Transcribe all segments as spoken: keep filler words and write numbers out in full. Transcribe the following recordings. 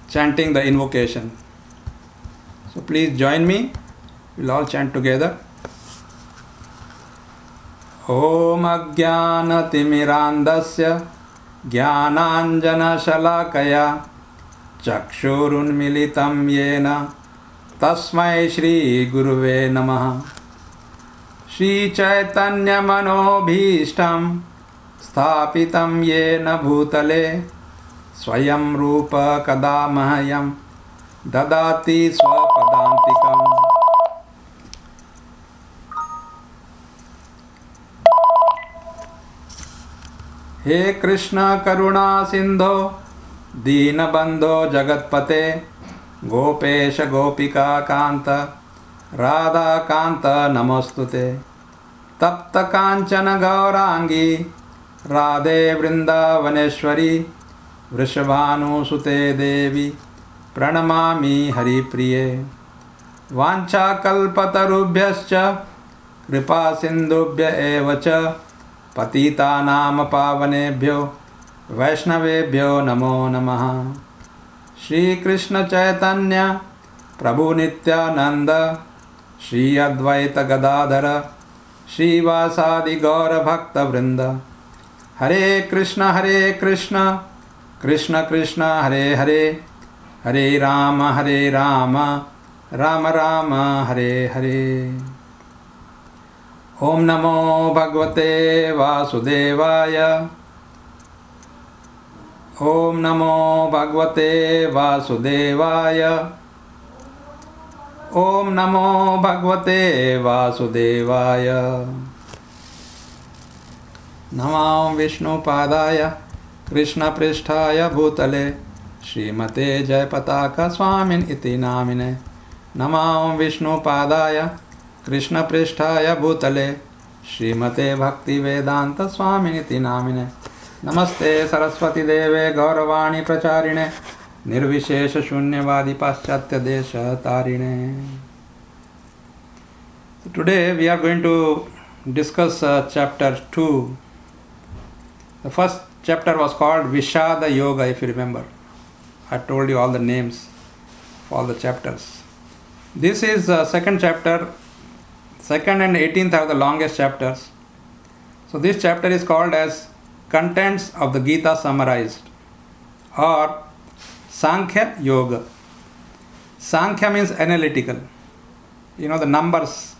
chanting the invocation. So please join me. We'll all chant together. Om Ajnanatimmirandasya Jnananjana Shalakaya Chakshurunmilitam Yena Tasmai Shri Guruve Namaha. Shri Chaitanya Manobhishtam Sthapitam Yena Bhutale Swayam Rupa Kadamahayam Dadati Swapadantikam. He Krishna Karuna Sindho Deenabandho Jagatpate Gopesha Gopika Kanta Radha Kanta Namostute Tapta Kanchana Gaurangi Radhe Vrindavaneshwari Vrishabhanu Sute Devi Pranamami Hari Priye Vancha Kalpatarubhyascha Kripa Sindubhya Evacha Patita Nama Pavanebhyo Vaishnavebhyo Namo Namaha. Shri Krishna Chaitanya Prabhu Nityananda Shri Advaita Gadadhara Shri Vasadi Gaura Bhakta Vrinda. Hare Krishna Hare Krishna Krishna Krishna Hare Hare Hare Rama Hare Rama Rama Rama Hare Hare. Om Namo Bhagavate Vasudevaya. Om Namo Bhagavate Vasudevaya. Om Namo Bhagavate Vasudevaya. Namam Vishnu Padaya Krishna Pristhaya Bhutale Srimate Jayapataka Swamin Iti Namine. Namam Vishnu Padaya Krishna Pristhaya Bhutale Srimate Bhakti Vedanta Swamin Iti Namine. Namaste Saraswati Deve Gauravani Pracharine Nirvishesha Shunyavadi Paschatya Desha Tarine. Today we are going to discuss uh, chapter two. The first chapter was called Vishada Yoga, if you remember. I told you all the names of all the chapters. This is the second chapter. Second and eighteenth are the longest chapters. So this chapter is called as Contents of the Gita Summarized, or Sankhya Yoga. Sankhya means analytical. You know the numbers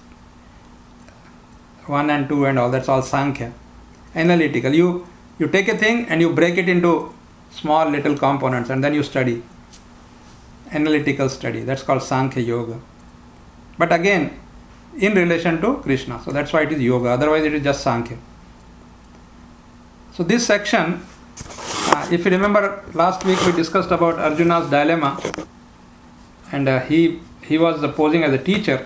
one and two and all, that's all Sankhya. Analytical. You you take a thing and you break it into small little components and then you study. Analytical study. That's called Sankhya Yoga. But again, in relation to Krishna. So that's why it is yoga. Otherwise it is just Sankhya. So this section, uh, if you remember last week we discussed about Arjuna's dilemma, and uh, he he was uh, posing as a teacher.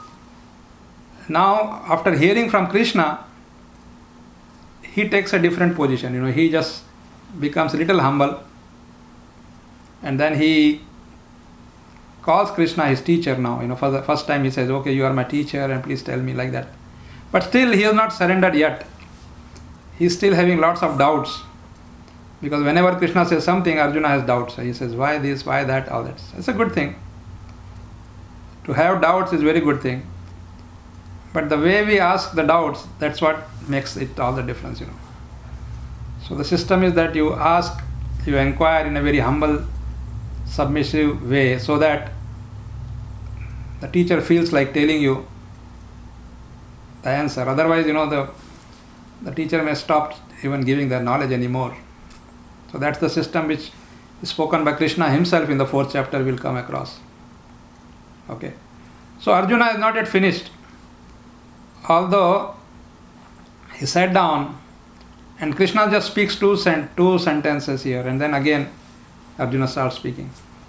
Now after hearing from Krishna, he takes a different position. You know, he just becomes a little humble, and then he calls Krishna his teacher now. You know, for the first time he says, okay, you are my teacher and please tell me, like that. But still he has not surrendered yet. He is still having lots of doubts. Because whenever Krishna says something, Arjuna has doubts. He says, why this, why that, all that. It's a good thing. To have doubts is a very good thing. But the way we ask the doubts, that's what makes it all the difference, you know. So the system is that you ask, you inquire in a very humble, submissive way, so that the teacher feels like telling you the answer. Otherwise, you know, the the teacher may stop even giving the knowledge anymore. So that's the system which is spoken by Krishna himself in the fourth chapter we'll come across. Okay. So Arjuna is not yet finished. Although he sat down and Krishna just speaks two, sent, two sentences here, and then again Arjuna starts speaking.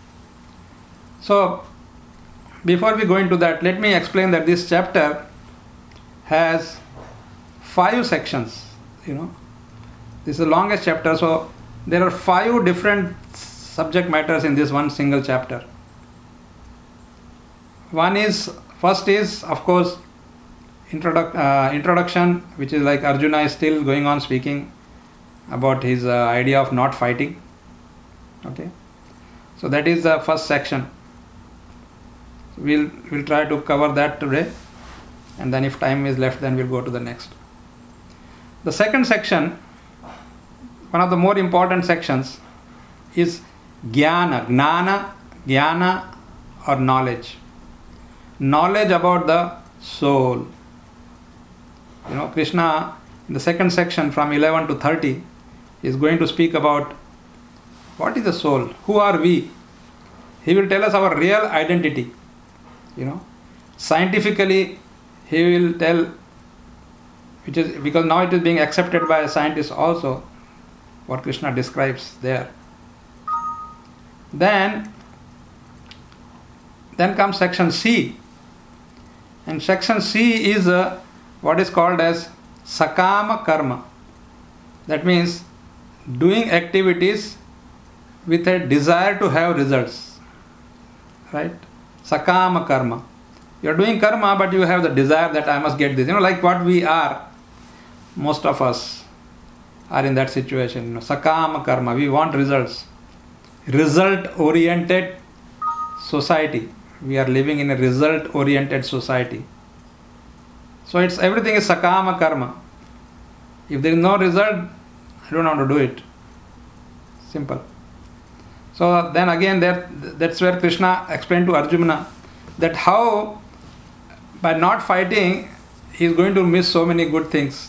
So before we go into that, let me explain that this chapter has five sections. You know, this is the longest chapter, so there are five different subject matters in this one single chapter. One is, first is of course introduc- uh, introduction, which is like Arjuna is still going on speaking about his uh, idea of not fighting. Okay, So that is the first section. We'll, we'll try to cover that today, and then if time is left, then we'll go to the next. The second section, one of the more important sections, is Jnana, Gnana, Jnana or knowledge. Knowledge about the soul. You know, Krishna in the second section from eleven to thirty is going to speak about what is the soul, who are we. He will tell us our real identity. You know, scientifically he will tell, which is because now it is being accepted by scientists also, what Krishna describes there. Then, then comes section C, and section C is uh, what is called as Sakama Karma. That means doing activities with a desire to have results. Right? Sakama Karma. You are doing karma, but you have the desire that I must get this. You know, like what we are, most of us are in that situation. You know, Sakama Karma. We want results. Result-oriented society. We are living in a result-oriented society. So it's everything is Sakama Karma. If there is no result, I don't want to do it. Simple. So then again, there, that's where Krishna explained to Arjuna that how by not fighting he is going to miss so many good things,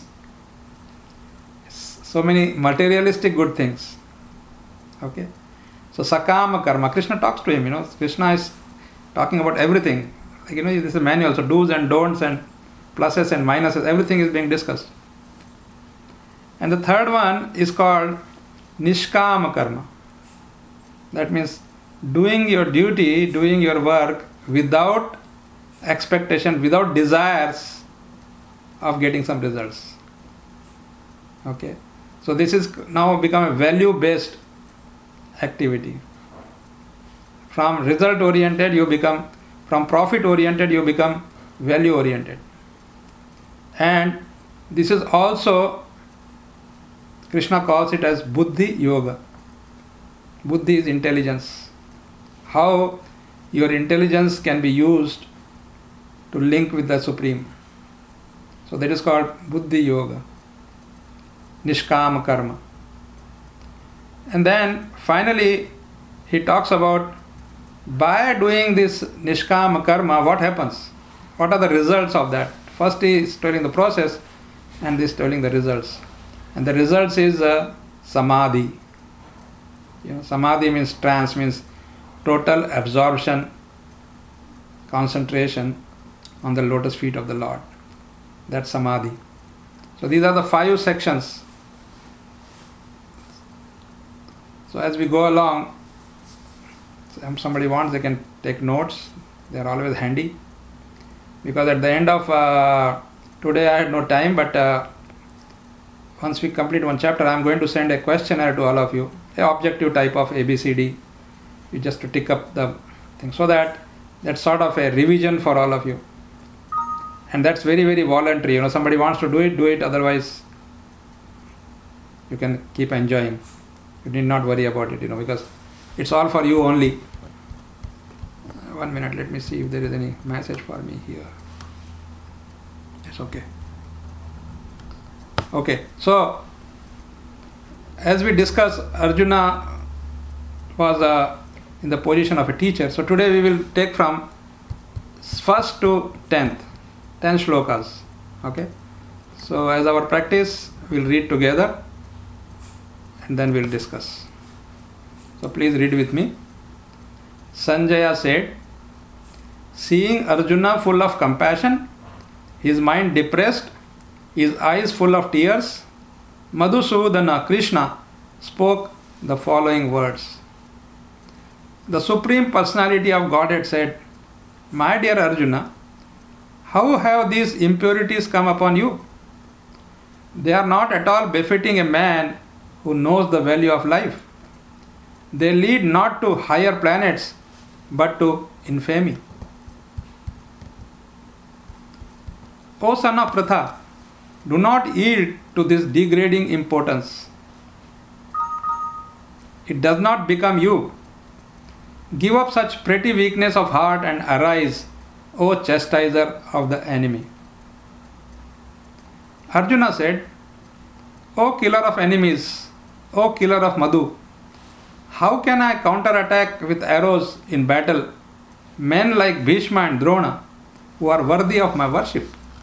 so many materialistic good things. Okay. So Sakama Karma. Krishna talks to him. You know, Krishna is talking about everything. Like, you know, this is a manual. So do's and don'ts and pluses and minuses, everything is being discussed. And the third one is called Nishkama Karma. That means doing your duty, doing your work without expectation, without desires of getting some results. Okay. So this is now become a value-based activity. From result-oriented you become, from profit-oriented you become value-oriented. And this is also, Krishna calls it as Buddhi Yoga. Buddhi is intelligence. How your intelligence can be used to link with the Supreme. So that is called Buddhi Yoga. Nishkama Karma. And then finally he talks about by doing this Nishkama Karma, what happens? What are the results of that? First he is telling the process, and this is telling the results. And the results is uh, Samadhi. You know, Samadhi means trance, means total absorption, concentration on the lotus feet of the Lord. That's Samadhi. So these are the five sections. So as we go along, if somebody wants, they can take notes. They are always handy. Because at the end of uh, today I had no time, but uh, once we complete one chapter, I am going to send a questionnaire to all of you, a objective type of A B C D, you just to tick up the thing, so that that's sort of a revision for all of you. And that's very, very voluntary. You know, somebody wants to do it, do it. Otherwise, you can keep enjoying. You need not worry about it, you know, because it's all for you only. One minute, let me see if there is any message for me here. It's okay. Okay, so as we discussed, Arjuna was uh, in the position of a teacher. So today we will take from first to tenth, ten shlokas. Okay, so as our practice, we'll read together and then we'll discuss. So please read with me. Sanjaya said, seeing Arjuna full of compassion, his mind depressed, his eyes full of tears, Madhusudana, Krishna, spoke the following words. The Supreme Personality of Godhead said, my dear Arjuna, how have these impurities come upon you? They are not at all befitting a man who knows the value of life. They lead not to higher planets, but to infamy. O son of Pratha, do not yield to this degrading importance. It does not become you. Give up such pretty weakness of heart and arise, O chastiser of the enemy. Arjuna said, O killer of enemies, O killer of Madhu, how can I counterattack with arrows in battle men like Bhishma and Drona who are worthy of my worship?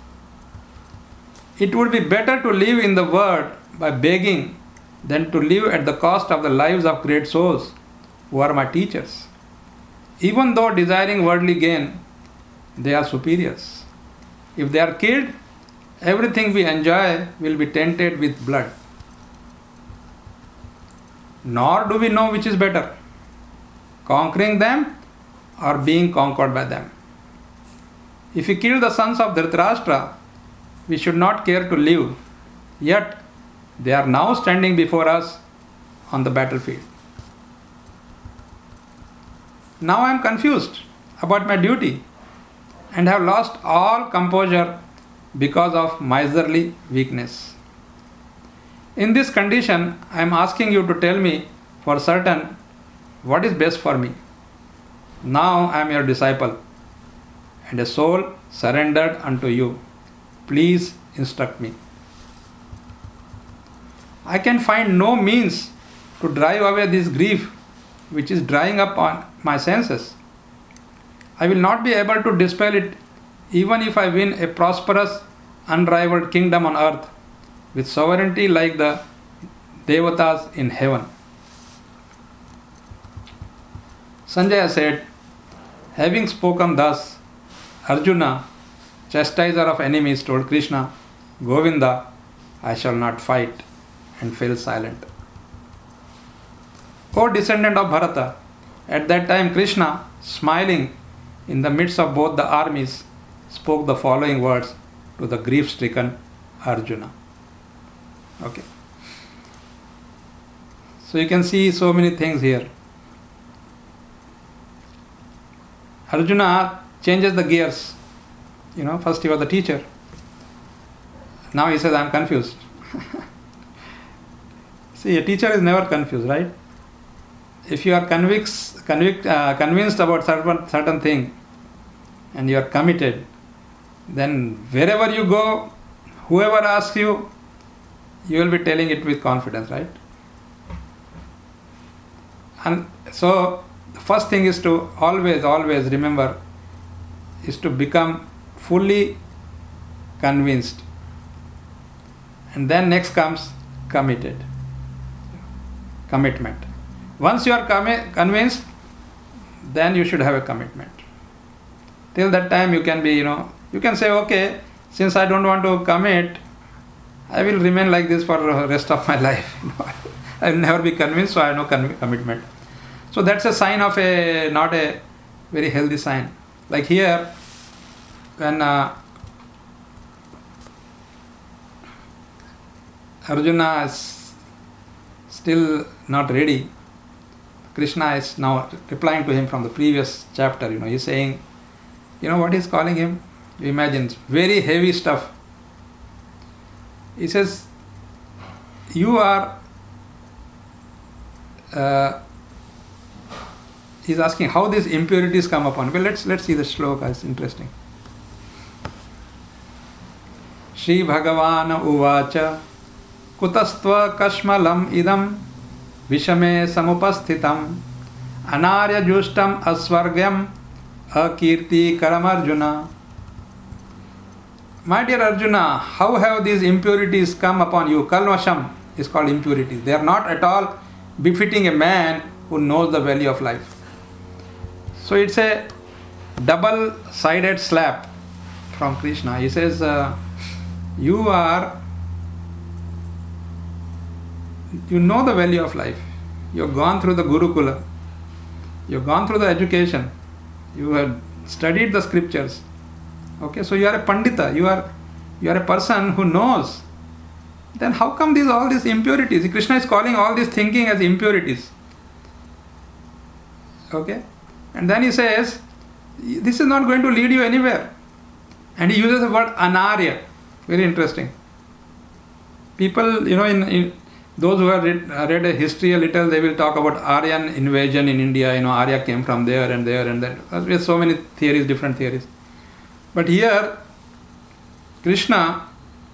It would be better to live in the world by begging than to live at the cost of the lives of great souls who are my teachers. Even though desiring worldly gain, they are superiors. If they are killed, everything we enjoy will be tainted with blood. Nor do we know which is better, conquering them or being conquered by them. If we kill the sons of Dhritarashtra, we should not care to live, yet they are now standing before us on the battlefield. Now I am confused about my duty and have lost all composure because of miserly weakness. In this condition, I am asking you to tell me for certain what is best for me. Now I am your disciple and a soul surrendered unto you. Please instruct me. I can find no means to drive away this grief which is drying up on my senses. I will not be able to dispel it even if I win a prosperous, unrivaled kingdom on earth with sovereignty like the Devatas in heaven. Sanjaya said, having spoken thus, Arjuna, chastiser of enemies, told Krishna, Govinda, I shall not fight, and fell silent. O descendant of Bharata, at that time Krishna, smiling in the midst of both the armies, spoke the following words to the grief-stricken Arjuna. Okay. So you can see so many things here. Arjuna changes the gears. You know, first he was the teacher. Now he says, I am confused. See, a teacher is never confused, right? If you are convinced, convict, uh, convinced about certain, certain thing and you are committed, then wherever you go, whoever asks you, you will be telling it with confidence, right? And so the first thing is to always, always remember is to become fully convinced. And then next comes committed. Commitment. Once you are commi- convinced, then you should have a commitment. Till that time you can be, you know, you can say, okay, since I don't want to commit, I will remain like this for the rest of my life. I will never be convinced, so I have no con- commitment. So that's a sign of a, not a very healthy sign. Like here, when uh, Arjuna is still not ready, Krishna is now replying to him from the previous chapter. You know, he's saying, you know what he's calling him? You imagine, very heavy stuff. He says, you are, uh, he's asking how these impurities come upon. Well, let's let's see the shloka, it's interesting. Shri Bhagavan Uvacha Kutastva Kashmalam Idam Vishame Samupasthitam Anarya Justam Asvargyam Akirti Karamarjuna. My dear Arjuna, how have these impurities come upon you? Kalvasham is called impurities. They are not at all befitting a man who knows the value of life. So it's a double-sided slap from Krishna. He says, uh, you are, you know the value of life. You have gone through the Gurukula. You have gone through the education. You have studied the scriptures. Okay, so you are a Pandita. You are, you are a person who knows. Then how come these all these impurities? Krishna is calling all this thinking as impurities. Okay, and then he says, this is not going to lead you anywhere. And he uses the word anarya. Very interesting. People, you know, in, in Those who have read, uh, read a history a little, they will talk about Aryan invasion in India. You know, Arya came from there and there and there. There's so many theories, different theories. But here, Krishna,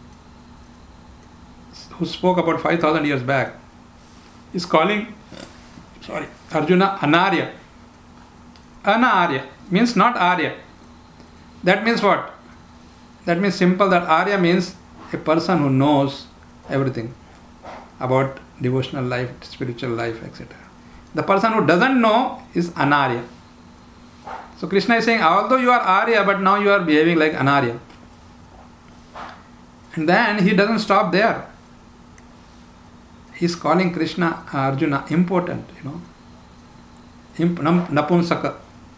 who spoke about five thousand years back, is calling, sorry, Arjuna Anarya. Anarya means not Arya. That means what? That means simple, that Arya means a person who knows everything about devotional life, spiritual life, et cetera. The person who doesn't know is Anarya. So Krishna is saying, although you are Arya, but now you are behaving like Anarya. And then he doesn't stop there. He is calling Krishna, Arjuna, impotent, you know. Imp, napunsaka.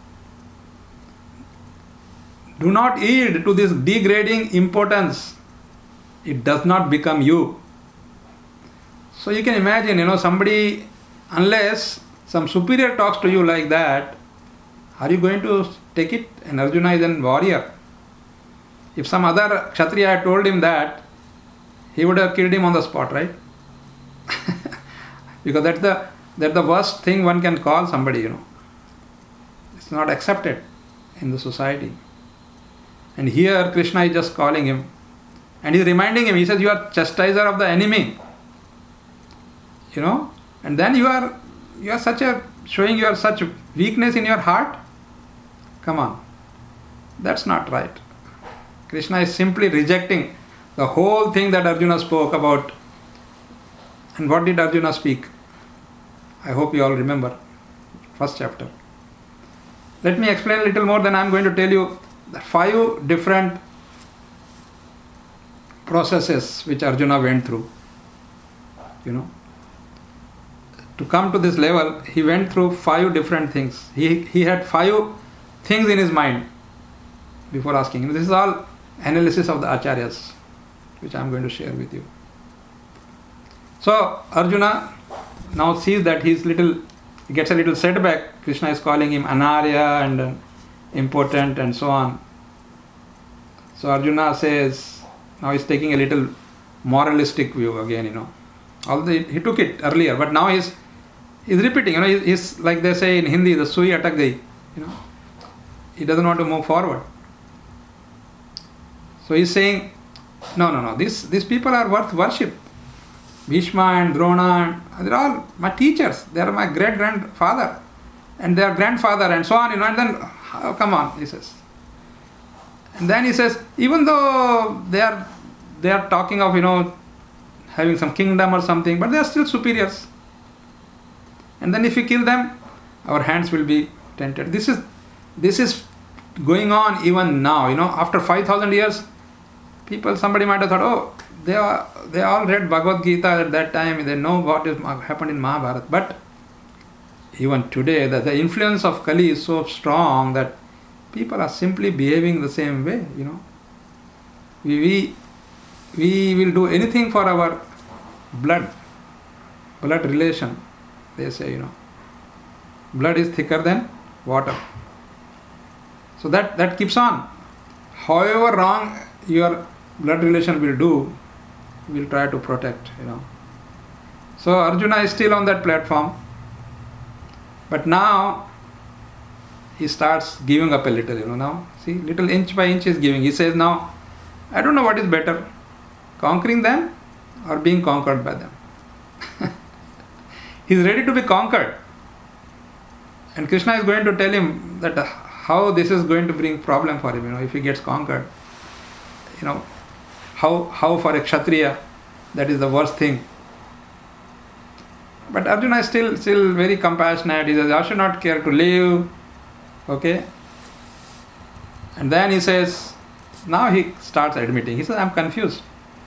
Do not yield to this degrading impotence. It does not become you. So you can imagine, you know, somebody, unless some superior talks to you like that, are you going to take it? And Arjuna is a warrior. If some other Kshatriya had told him that, he would have killed him on the spot, right? Because that's the that's the worst thing one can call somebody, you know. It's not accepted in the society. And here Krishna is just calling him. And he's reminding him, he says, you are chastiser of the enemy. You know? And then you are you are such a showing you are such weakness in your heart. Come on. That's not right. Krishna is simply rejecting the whole thing that Arjuna spoke about. And what did Arjuna speak? I hope you all remember. First chapter. Let me explain a little more, then I am going to tell you the five different processes which Arjuna went through. You know. To come to this level, he went through five different things. He, he had five things in his mind before asking him. This is all analysis of the Acharyas, which I am going to share with you. So Arjuna now sees that he's little, he gets a little setback. Krishna is calling him Anarya and uh, impotent and so on. So Arjuna says, now he's taking a little moralistic view again, you know. Although he, he took it earlier, but now he's he's repeating, you know, he's, he's like they say in Hindi, the sui atak gayi, you know. He doesn't want to move forward. So he's saying, no, no, no, these, these people are worth worship. Bhishma and Drona, and they're all my teachers. They are my great-grandfather and their grandfather and so on, you know. And then, oh, come on, he says. And then he says, even though they are they are talking of, you know, having some kingdom or something, but they are still superiors. And then if we kill them, our hands will be tainted. This is this is going on even now, you know. After five thousand years, people, somebody might have thought, oh, they are they all read Bhagavad Gita at that time, they know what is happened in Mahabharata. But even today, the, the influence of Kali is so strong that people are simply behaving the same way, you know. We, we, we will do anything for our blood, blood relation, they say, you know. Blood is thicker than water. So that, that keeps on. However wrong your blood relation will do, will try to protect, you know. So Arjuna is still on that platform. But now he starts giving up a little, you know, now. See, little inch by inch he is giving. He says now, I don't know what is better, conquering them or being conquered by them. He is ready to be conquered. And Krishna is going to tell him that uh, how this is going to bring problem for him, you know, if he gets conquered. You know, how how for a Kshatriya, that is the worst thing. But Arjuna is still, still very compassionate. He says, I should not care to live. Okay. And then he says, now he starts admitting. He says, I am confused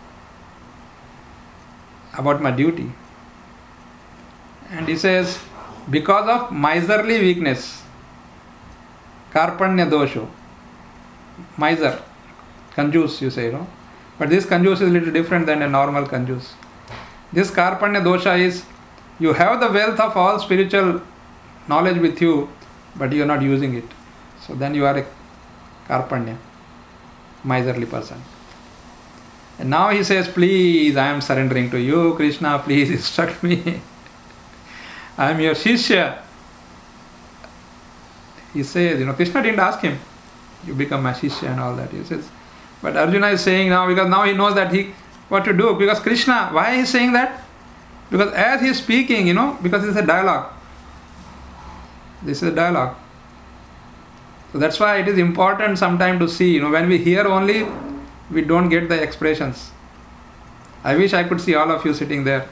about my duty. And he says, because of miserly weakness, karpanya dosho, miser, kanjus you say, no? But this kanjus is a little different than a normal kanjus. This karpanya dosha is, you have the wealth of all spiritual knowledge with you, but you are not using it. So then you are a karpanya, miserly person. And now he says, please, I am surrendering to you, Krishna, please instruct me. I am your Shishya. He says, you know, Krishna didn't ask him, you become my Shishya and all that. He says, but Arjuna is saying now, because now he knows that he, what to do. Because Krishna, why is he saying that? Because as he is speaking, you know, because it's a dialogue. This is a dialogue. So that's why it is important sometimes to see, you know, when we hear only, we don't get the expressions. I wish I could see all of you sitting there.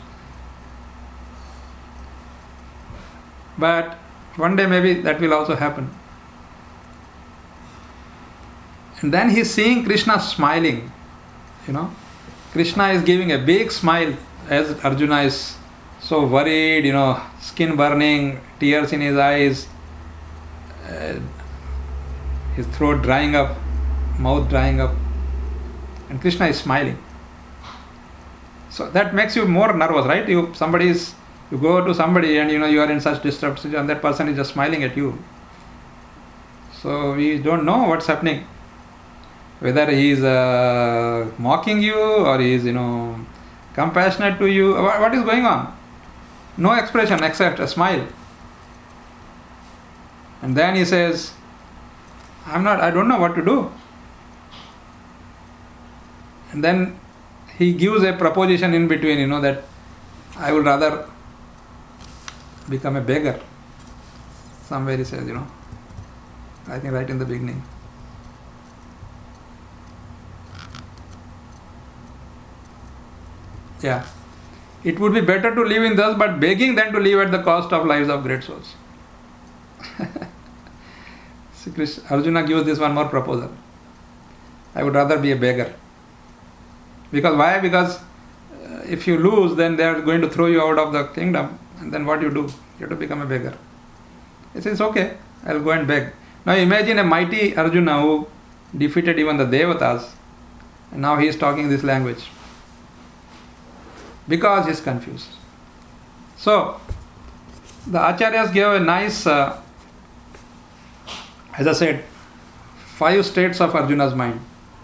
But one day maybe that will also happen. And then he's seeing Krishna smiling, you know. Krishna is giving a big smile as Arjuna is so worried, you know, skin burning, tears in his eyes, uh, his throat drying up, mouth drying up, and Krishna is smiling. So that makes you more nervous, right? You somebody is, you go to somebody and you know you are in such distress and that person is just smiling at you. So we don't know what's happening. Whether he is uh, mocking you or he is, you know, compassionate to you. What is going on? No expression except a smile. And then he says, I'm not, I don't know what to do. And then he gives a proposition in between, you know, that I would rather become a beggar. Somewhere he says, you know, I think right in the beginning. Yeah. It would be better to live in thus, but begging than to live at the cost of lives of great souls. Arjuna gives this one more proposal. I would rather be a beggar. Because why? Because uh, if you lose, then they are going to throw you out of the kingdom. And then what you do? You have to become a beggar. He says, okay, I'll go and beg. Now imagine a mighty Arjuna who defeated even the Devatas. And now he is talking this language. Because he is confused. So, the Acharyas gave a nice, uh, as I said, five states of Arjuna's mind.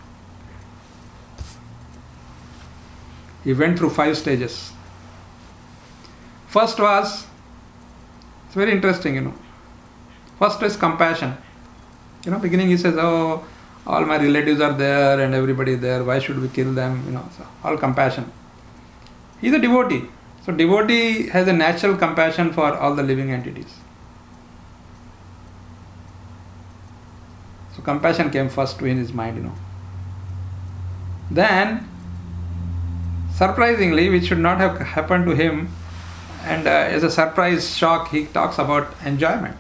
He went through five stages. First was, it's very interesting, you know. First is compassion. You know, beginning he says, oh, all my relatives are there and everybody there, why should we kill them? You know, so all compassion. He is a devotee. So devotee has a natural compassion for all the living entities. So compassion came first in his mind, you know. Then, surprisingly, which should not have happened to him, and uh, as a surprise shock, he talks about enjoyment.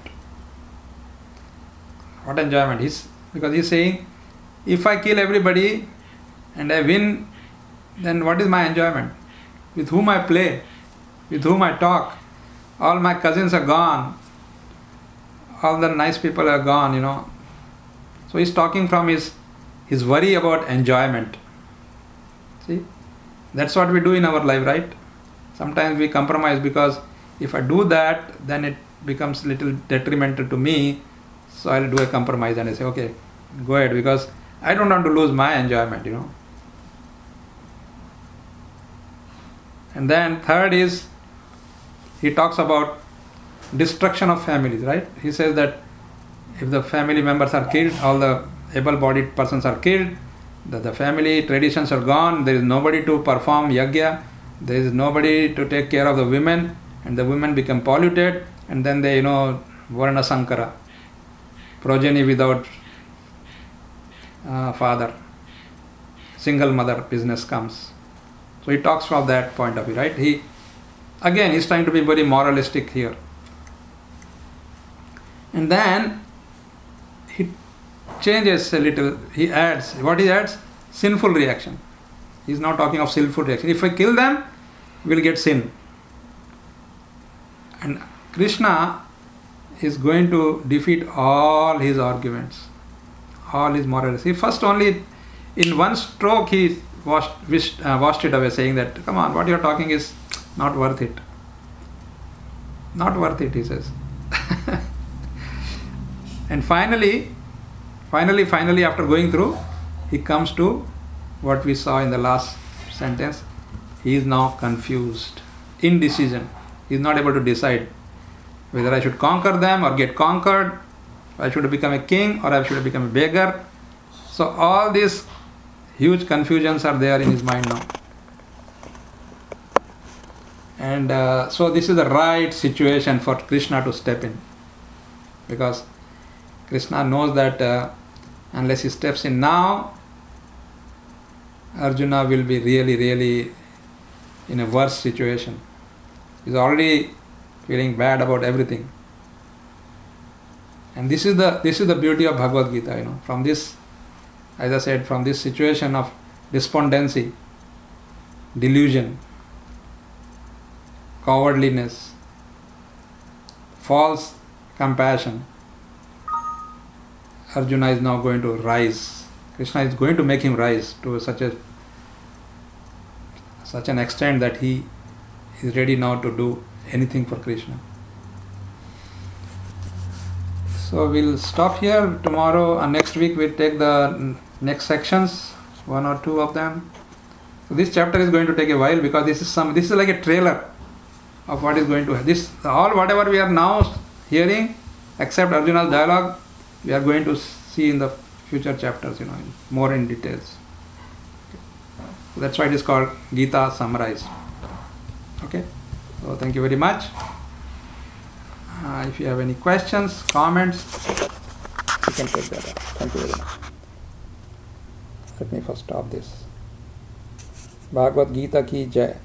What enjoyment? He's, because he's saying, if I kill everybody and I win, then what is my enjoyment? With whom I play, with whom I talk, all my cousins are gone, all the nice people are gone, you know. So he's talking from his, his worry about enjoyment. See, that's what we do in our life, right? Sometimes we compromise because if I do that, then it becomes little detrimental to me. So I'll do a compromise and I say, okay, go ahead, because I don't want to lose my enjoyment, you know. And then third is, he talks about destruction of families, right? He says that if the family members are killed, all the able-bodied persons are killed, that the family traditions are gone, there is nobody to perform yajna, there is nobody to take care of the women, and the women become polluted, and then they, you know, Varna Sankara, progeny without uh, father, single mother business comes. So he talks from that point of view, right? He, again, he's trying to be very moralistic here. And then he changes a little, he adds, what he adds? Sinful reaction. He's not talking of sinful reaction. If I kill them, we'll get sin. And Krishna is going to defeat all his arguments, all his morals. He first only, in one stroke, he washed, wished, uh, washed it away, saying that, come on, what you're talking is not worth it. Not worth it, he says. And finally, finally, finally, after going through, he comes to what we saw in the last sentence, he is now confused, indecision. He is not able to decide whether I should conquer them or get conquered, I should become a king or I should become a beggar. So all these huge confusions are there in his mind now. And uh, so this is the right situation for Krishna to step in, because Krishna knows that uh, unless he steps in now, Arjuna will be really, really in a worse situation. He's already feeling bad about everything. And this is the this is the beauty of Bhagavad Gita, you know. From this, as I said, from this situation of despondency, delusion, cowardliness, false compassion, Arjuna is now going to rise. Krishna is going to make him rise to such a such an extent that he is ready now to do anything for Krishna. So we'll stop here. Tomorrow and next week we'll take the next sections, one or two of them. So this chapter is going to take a while, because this is some this is like a trailer of what is going to happen. This all whatever we are now hearing, except Arjuna's dialogue, we are going to see in the future chapters, you know, more in details. Okay. So that's why it is called Gita summarized. Okay. So thank you very much. Uh, if you have any questions, comments, you can take that up. Thank you very much. Let me first stop this. Bhagavad Gita ki Jai.